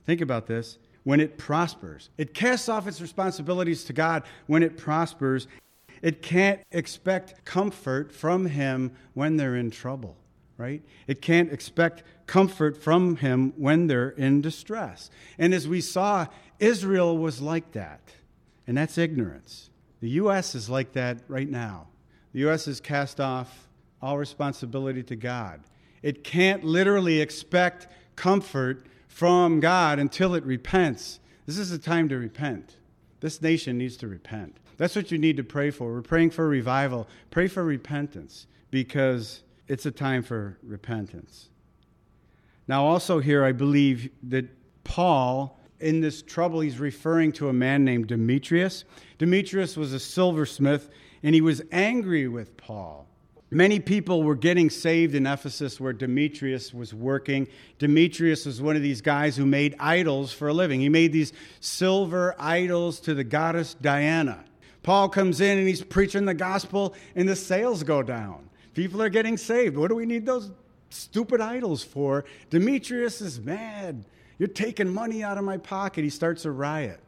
think about this, when it prospers. It casts off its responsibilities to God when it prospers. It can't expect comfort from him when they're in trouble, right? It can't expect comfort from him when they're in distress. And as we saw, Israel was like that, and that's ignorance. The U S is like that right now. The U S has cast off all responsibility to God. It can't literally expect comfort from God until it repents. This is the time to repent. This nation needs to repent. That's what you need to pray for. We're praying for revival. Pray for repentance, because it's a time for repentance. Now, also here, I believe that Paul, in this trouble, he's referring to a man named Demetrius. Demetrius was a silversmith, and he was angry with Paul. Many people were getting saved in Ephesus where Demetrius was working. Demetrius was one of these guys who made idols for a living. He made these silver idols to the goddess Diana. Paul comes in and he's preaching the gospel, and the sales go down. People are getting saved. What do we need those stupid idols for? Demetrius is mad. You're taking money out of my pocket. He starts a riot.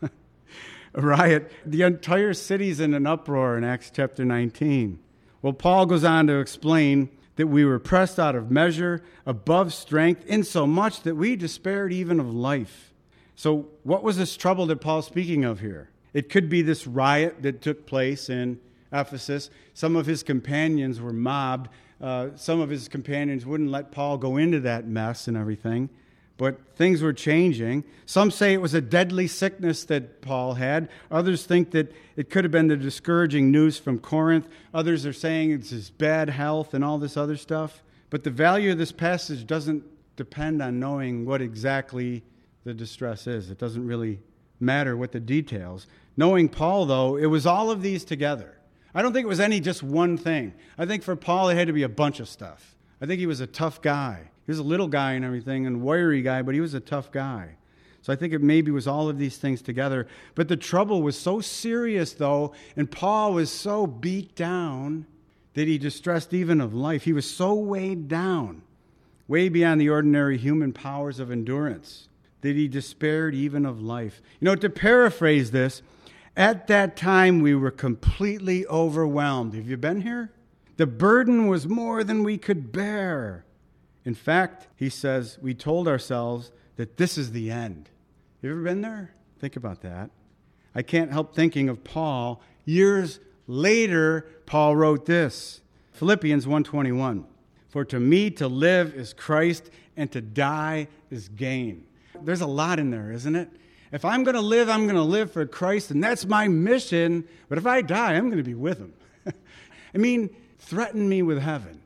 a riot. The entire city's in an uproar in Acts chapter nineteen. Well, Paul goes on to explain that we were pressed out of measure, above strength, insomuch that we despaired even of life. So what was this trouble that Paul's speaking of here? It could be this riot that took place in Ephesus. Some of his companions were mobbed. Uh, some of his companions wouldn't let Paul go into that mess and everything. But things were changing. Some say it was a deadly sickness that Paul had. Others think that it could have been the discouraging news from Corinth. Others are saying it's his bad health and all this other stuff. But the value of this passage doesn't depend on knowing what exactly the distress is. It doesn't really matter what the details. Knowing Paul, though, it was all of these together. I don't think it was any just one thing. I think for Paul it had to be a bunch of stuff. I think he was a tough guy. He was a little guy and everything, and wiry guy, but he was a tough guy. So I think it maybe was all of these things together. But the trouble was so serious, though, and Paul was so beat down that he distressed even of life. He was so weighed down, way beyond the ordinary human powers of endurance, that he despaired even of life. You know, to paraphrase this, at that time we were completely overwhelmed. Have you been here? The burden was more than we could bear. In fact, he says, we told ourselves that this is the end. You ever been there? Think about that. I can't help thinking of Paul. Years later, Paul wrote this, Philippians one twenty-one. For to me to live is Christ, and to die is gain. There's a lot in there, isn't it? If I'm going to live, I'm going to live for Christ, and that's my mission. But if I die, I'm going to be with him. I mean, threaten me with heaven.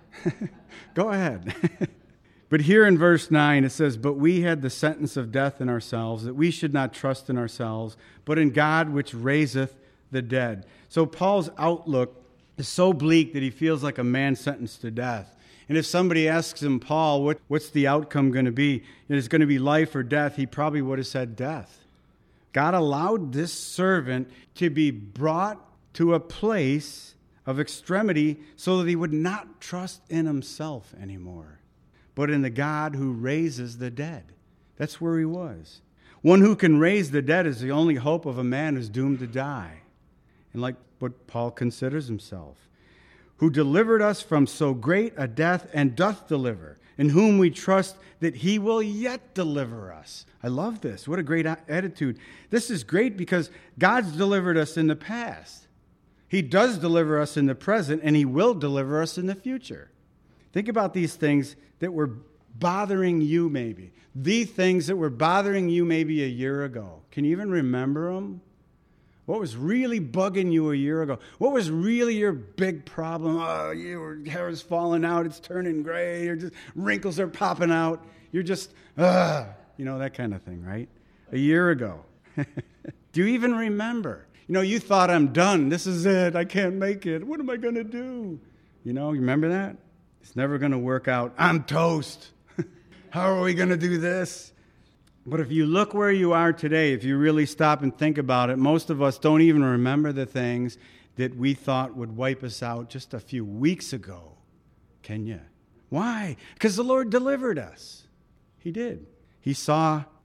Go ahead. But here in verse nine, it says, but we had the sentence of death in ourselves, that we should not trust in ourselves, but in God which raiseth the dead. So Paul's outlook is so bleak that he feels like a man sentenced to death. And if somebody asks him, Paul, what, what's the outcome going to be? It's going to be life or death. He probably would have said death. God allowed this servant to be brought to a place of extremity so that he would not trust in himself anymore, but in the God who raises the dead. That's where he was. One who can raise the dead is the only hope of a man who's doomed to die. And like what Paul considers himself, who delivered us from so great a death and doth deliver, in whom we trust that he will yet deliver us. I love this. What a great attitude. This is great because God's delivered us in the past. He does deliver us in the present, and he will deliver us in the future. Think about these things that were bothering you maybe. The things that were bothering you maybe a year ago. Can you even remember them? What was really bugging you a year ago? What was really your big problem? Oh, your hair is falling out. It's turning gray. Or just wrinkles are popping out. You're just, ugh. You know, that kind of thing, right? A year ago. Do you even remember? You know, you thought, I'm done. This is it. I can't make it. What am I going to do? You know, you remember that? It's never going to work out. I'm toast. How are we going to do this? But if you look where you are today, if you really stop and think about it, most of us don't even remember the things that we thought would wipe us out just a few weeks ago. Can you? Why? Because the Lord delivered us. He did. He saw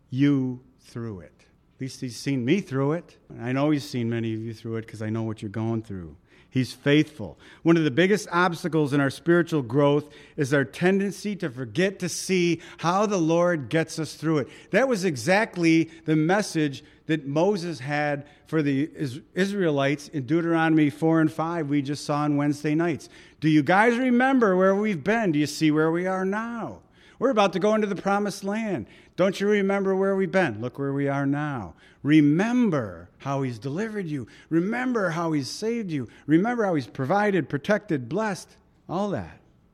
you through it. At least he's seen me through it. I know he's seen many of you through it because I know what you're going through. He's faithful. One of the biggest obstacles in our spiritual growth is our tendency to forget to see how the Lord gets us through it. That was exactly the message that Moses had for the Israelites in Deuteronomy four and five we just saw on Wednesday nights. Do you guys remember where we've been? Do you see where we are now? We're about to go into the promised land. Don't you remember where we've been? Look where we are now. Remember how he's delivered you. Remember how he's saved you. Remember how he's provided, protected, blessed, all that.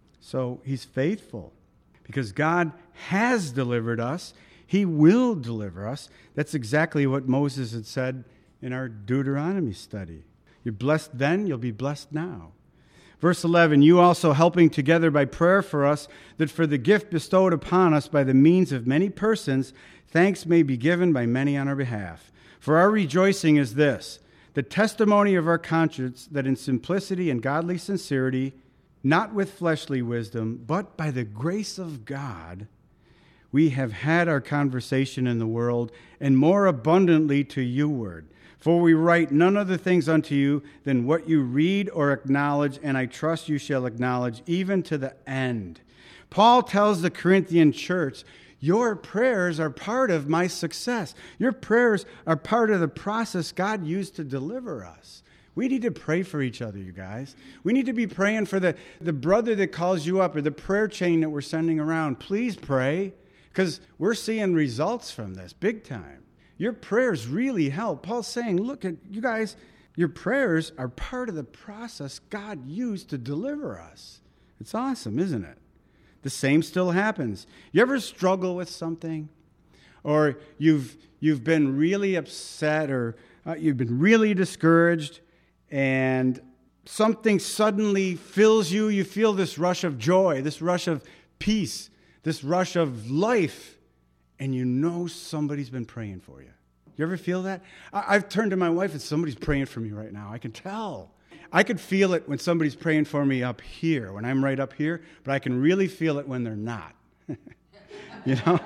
So he's faithful because God has delivered us. He will deliver us. That's exactly what Moses had said in our Deuteronomy study. You're blessed then, you'll be blessed now. Verse eleven, you also helping together by prayer for us, that for the gift bestowed upon us by the means of many persons, thanks may be given by many on our behalf. For our rejoicing is this, the testimony of our conscience, that in simplicity and godly sincerity, not with fleshly wisdom, but by the grace of God, we have had our conversation in the world, and more abundantly to youward. For we write none other things unto you than what you read or acknowledge, and I trust you shall acknowledge even to the end. Paul tells the Corinthian church, your prayers are part of my success. Your prayers are part of the process God used to deliver us. We need to pray for each other, you guys. We need to be praying for the, the brother that calls you up or the prayer chain that we're sending around. Please pray, because we're seeing results from this big time. Your prayers really help. Paul's saying, look, at you guys, your prayers are part of the process God used to deliver us. It's awesome, isn't it? The same still happens. You ever struggle with something? Or you've you've been really upset, or uh, you've been really discouraged, and something suddenly fills you. You feel this rush of joy, this rush of peace, this rush of life. And you know somebody's been praying for you. You ever feel that? I've turned to my wife and somebody's praying for me right now. I can tell. I could feel it when somebody's praying for me up here, when I'm right up here, but I can really feel it when they're not. You know?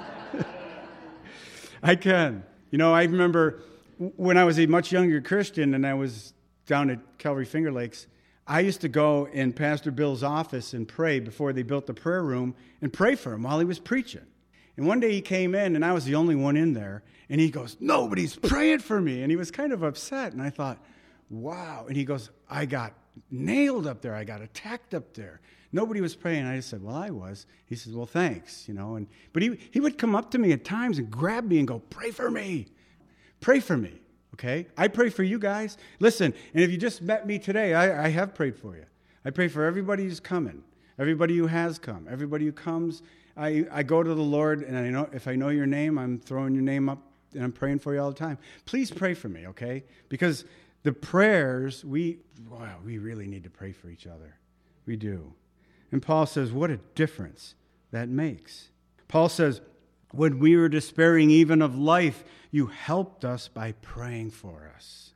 I can. You know, I remember when I was a much younger Christian and I was down at Calvary Finger Lakes, I used to go in Pastor Bill's office and pray before they built the prayer room and pray for him while he was preaching. And one day he came in, and I was the only one in there, and he goes, nobody's praying for me. And he was kind of upset, and I thought, wow. And he goes, I got nailed up there. I got attacked up there. Nobody was praying. I just said, well, I was. He says, well, thanks, you know. And But he, he would come up to me at times and grab me and go, pray for me. Pray for me, okay? I pray for you guys. Listen, and if you just met me today, I, I have prayed for you. I pray for everybody who's coming, everybody who has come, everybody who comes. I, I go to the Lord, and I know if I know your name, I'm throwing your name up, and I'm praying for you all the time. Please pray for me, okay? Because the prayers, we, wow, we really need to pray for each other. We do. And Paul says, what a difference that makes. Paul says, when we were despairing even of life, you helped us by praying for us.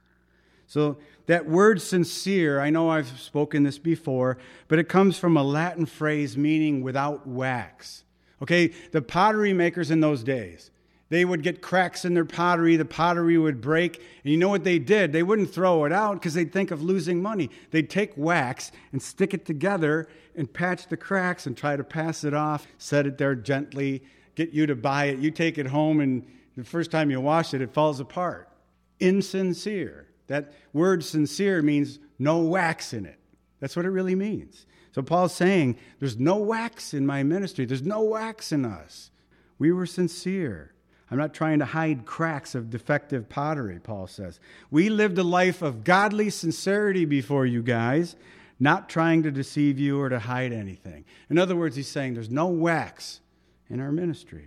So that word sincere, I know I've spoken this before, but it comes from a Latin phrase meaning without wax. Okay, the pottery makers in those days, they would get cracks in their pottery, the pottery would break, and you know what they did? They wouldn't throw it out because they'd think of losing money. They'd take wax and stick it together and patch the cracks and try to pass it off, set it there gently, get you to buy it. You take it home, and the first time you wash it, it falls apart. Insincere. That word sincere means no wax in it. That's what it really means. So Paul's saying, there's no wax in my ministry. There's no wax in us. We were sincere. I'm not trying to hide cracks of defective pottery, Paul says. We lived a life of godly sincerity before you guys, not trying to deceive you or to hide anything. In other words, he's saying there's no wax in our ministry.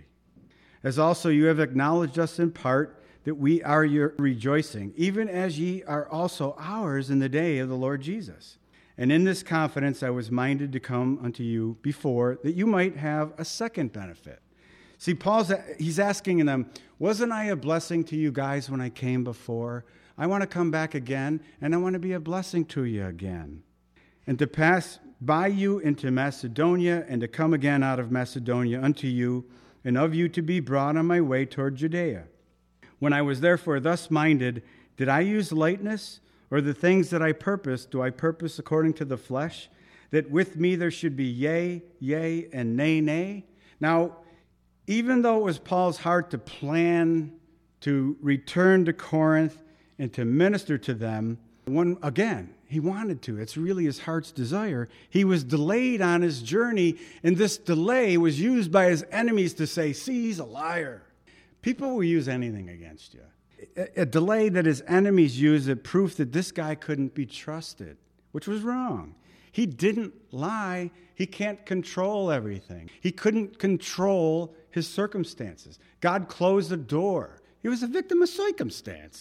As also you have acknowledged us in part, that we are your rejoicing, even as ye are also ours in the day of the Lord Jesus. And in this confidence I was minded to come unto you before, that you might have a second benefit. See, Paul's he's asking them, wasn't I a blessing to you guys when I came before? I want to come back again, and I want to be a blessing to you again. And to pass by you into Macedonia, and to come again out of Macedonia unto you, and of you to be brought on my way toward Judea. When I was therefore thus minded, did I use lightness, or the things that I purposed, do I purpose according to the flesh, that with me there should be yea, yea, and nay, nay? Now, even though it was Paul's heart to plan to return to Corinth and to minister to them, when, again, he wanted to. It's really his heart's desire. He was delayed on his journey, and this delay was used by his enemies to say, see, he's a liar. People will use anything against you. A, a delay that his enemies used as proof that this guy couldn't be trusted, which was wrong. He didn't lie. He can't control everything. He couldn't control his circumstances. God closed the door. He was a victim of circumstance.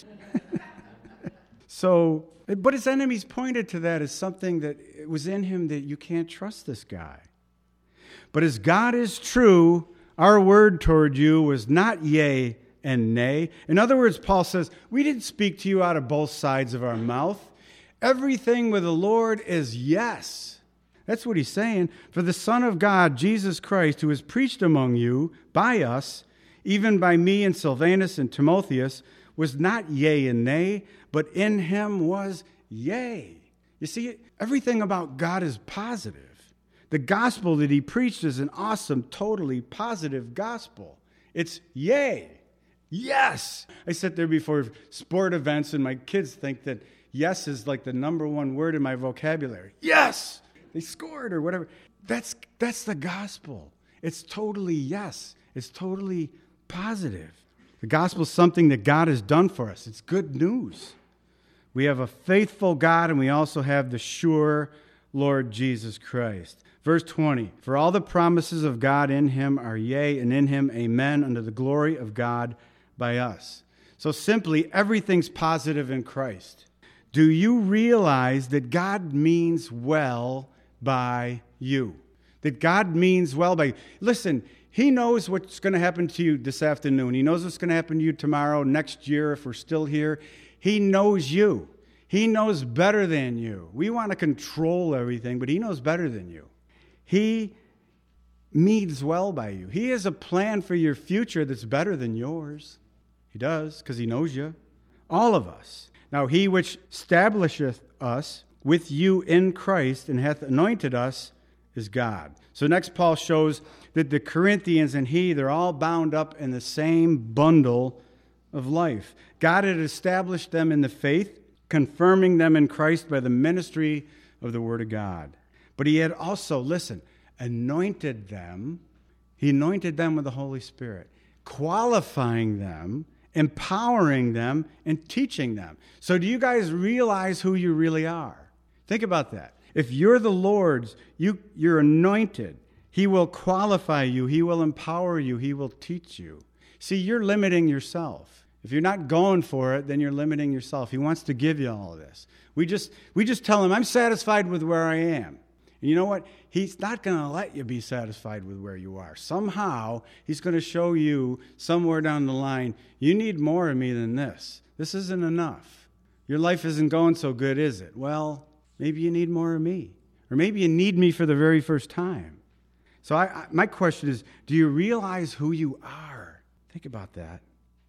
So, but his enemies pointed to that as something that was in him, that you can't trust this guy. But as God is true, our word toward you was not yea and nay. In other words, Paul says, we didn't speak to you out of both sides of our mouth. Everything with the Lord is yes. That's what he's saying. For the Son of God, Jesus Christ, who is preached among you by us, even by me and Silvanus and Timotheus, was not yea and nay, but in him was yea. You see, everything about God is positive. The gospel that he preached is an awesome, totally positive gospel. It's yay. Yes. I sit there before sport events, and my kids think that yes is like the number one word in my vocabulary. Yes. They scored or whatever. That's that's the gospel. It's totally yes. It's totally positive. The gospel is something that God has done for us. It's good news. We have a faithful God, and we also have the sure Lord Jesus Christ. Verse twenty, for all the promises of God in him are yea, and in him amen, unto the glory of God by us. So simply, everything's positive in Christ. Do you realize that God means well by you? That God means well by you. Listen, he knows what's going to happen to you this afternoon. He knows what's going to happen to you tomorrow, next year, if we're still here. He knows you. He knows better than you. We want to control everything, but he knows better than you. He means well by you. He has a plan for your future that's better than yours. He does, because he knows you. All of us. Now, he which establisheth us with you in Christ and hath anointed us is God. So next, Paul shows that the Corinthians and he, they're all bound up in the same bundle of life. God had established them in the faith, confirming them in Christ by the ministry of the Word of God. But he had also, listen, anointed them. He anointed them with the Holy Spirit, qualifying them, empowering them, and teaching them. So do you guys realize who you really are? Think about that. If you're the Lord's, you, you're anointed. He will qualify you. He will empower you. He will teach you. See, you're limiting yourself. If you're not going for it, then you're limiting yourself. He wants to give you all of this. We just, we just tell him, I'm satisfied with where I am. And you know what? He's not going to let you be satisfied with where you are. Somehow, he's going to show you somewhere down the line, you need more of me than this. This isn't enough. Your life isn't going so good, is it? Well, maybe you need more of me. Or maybe you need me for the very first time. So I, I, my question is, do you realize who you are? Think about that.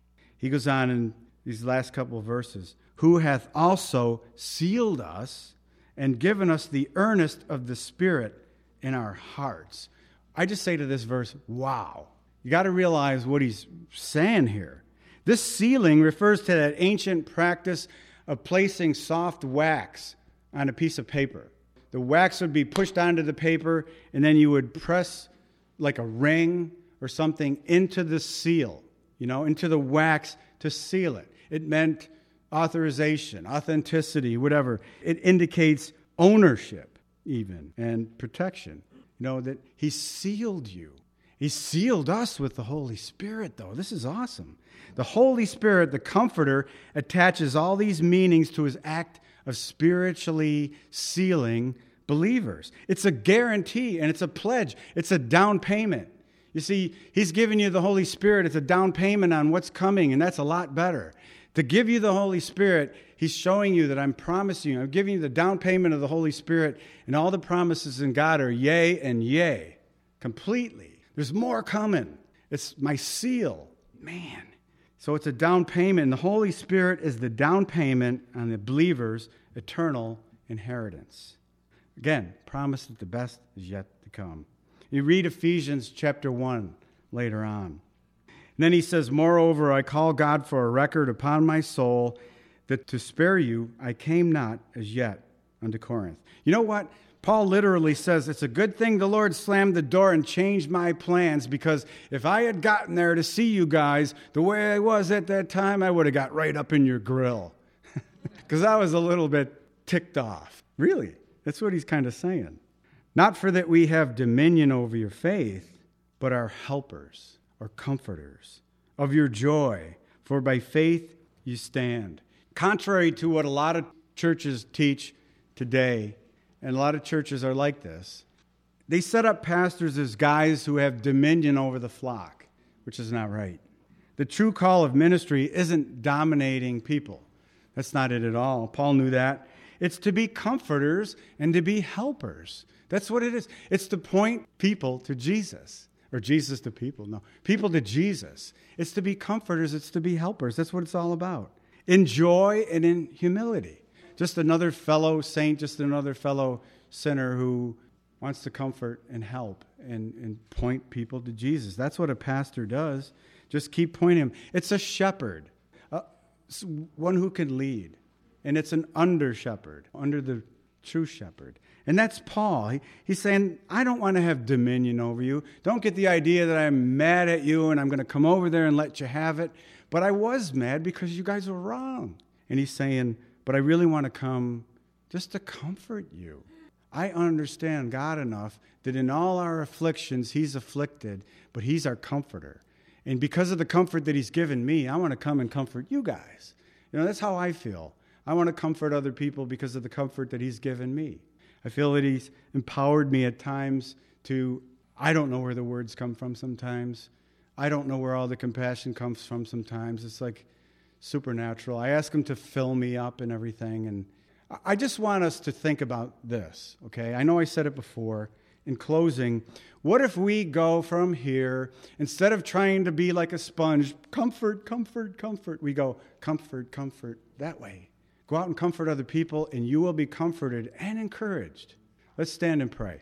He goes on in these last couple of verses. Who hath also sealed us and given us the earnest of the Spirit in our hearts. I just say to this verse, wow. You got to realize what he's saying here. This sealing refers to that ancient practice of placing soft wax on a piece of paper. The wax would be pushed onto the paper, and then you would press like a ring or something into the seal, you know, into the wax to seal it. It meant authorization, authenticity, whatever. It indicates ownership even and protection. You know, that he sealed you. He sealed us with the Holy Spirit, though. This is awesome. The Holy Spirit, the Comforter, attaches all these meanings to his act of spiritually sealing believers. It's a guarantee and it's a pledge. It's a down payment. You see, he's giving you the Holy Spirit. It's a down payment on what's coming, and that's a lot better. To give you the Holy Spirit, he's showing you that I'm promising you, I'm giving you the down payment of the Holy Spirit, and all the promises in God are yea and yea, completely. There's more coming. It's my seal. Man. So it's a down payment, and the Holy Spirit is the down payment on the believer's eternal inheritance. Again, promise that the best is yet to come. You read Ephesians chapter one later on. And then he says, moreover, I call God for a record upon my soul that to spare you I came not as yet unto Corinth. You know what? Paul literally says it's a good thing the Lord slammed the door and changed my plans, because if I had gotten there to see you guys the way I was at that time, I would have got right up in your grill. Because I was a little bit ticked off. Really, that's what he's kind of saying. Not for that we have dominion over your faith, but are helpers or comforters of your joy, for by faith you stand. Contrary to what a lot of churches teach today, and a lot of churches are like this, they set up pastors as guys who have dominion over the flock, which is not right. The true call of ministry isn't dominating people. That's not it at all. Paul knew that. It's to be comforters and to be helpers. That's what it is. It's to point people to Jesus. Or Jesus to people. No, people to Jesus. It's to be comforters. It's to be helpers. That's what it's all about. In joy and in humility. Just another fellow saint, just another fellow sinner who wants to comfort and help and, and point people to Jesus. That's what a pastor does. Just keep pointing him. It's a shepherd, uh, one who can lead. And it's an under shepherd, under the true shepherd. And that's Paul. He, he's saying, I don't want to have dominion over you. Don't get the idea that I'm mad at you and I'm going to come over there and let you have it. But I was mad because you guys were wrong. And he's saying, but I really want to come just to comfort you. I understand God enough that in all our afflictions, he's afflicted, but he's our comforter. And because of the comfort that he's given me, I want to come and comfort you guys. You know, that's how I feel. I want to comfort other people because of the comfort that he's given me. I feel that he's empowered me at times to, I don't know where the words come from sometimes. I don't know where all the compassion comes from sometimes. It's like supernatural. I ask him to fill me up and everything. And I just want us to think about this, okay? I know I said it before. In closing, what if we go from here, instead of trying to be like a sponge, comfort, comfort, comfort, we go comfort, comfort, that way. Go out and comfort other people, and you will be comforted and encouraged. Let's stand and pray.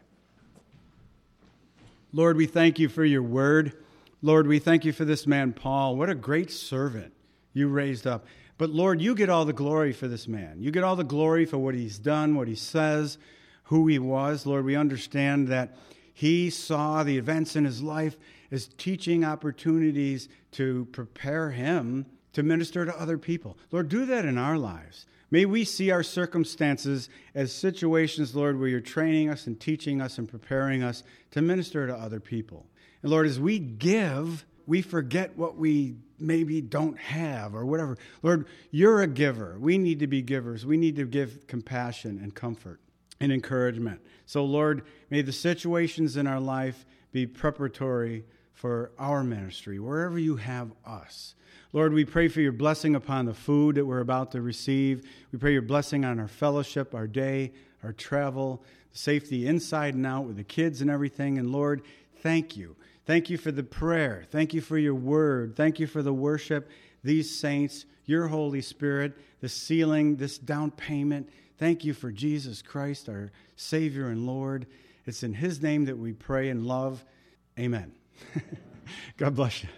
Lord, we thank you for your word. Lord, we thank you for this man, Paul. What a great servant you raised up. But Lord, you get all the glory for this man. You get all the glory for what he's done, what he says, who he was. Lord, we understand that he saw the events in his life as teaching opportunities to prepare him to minister to other people. Lord, do that in our lives. May we see our circumstances as situations, Lord, where you're training us and teaching us and preparing us to minister to other people. And Lord, as we give, we forget what we maybe don't have or whatever. Lord, you're a giver. We need to be givers. We need to give compassion and comfort and encouragement. So, Lord, may the situations in our life be preparatory for our ministry, wherever you have us. Lord, we pray for your blessing upon the food that we're about to receive. We pray your blessing on our fellowship, our day, our travel, the safety inside and out with the kids and everything. And Lord, thank you. Thank you for the prayer. Thank you for your word. Thank you for the worship, these saints, your Holy Spirit, the sealing, this down payment. Thank you for Jesus Christ, our Savior and Lord. It's in his name that we pray and love. Amen. God bless you.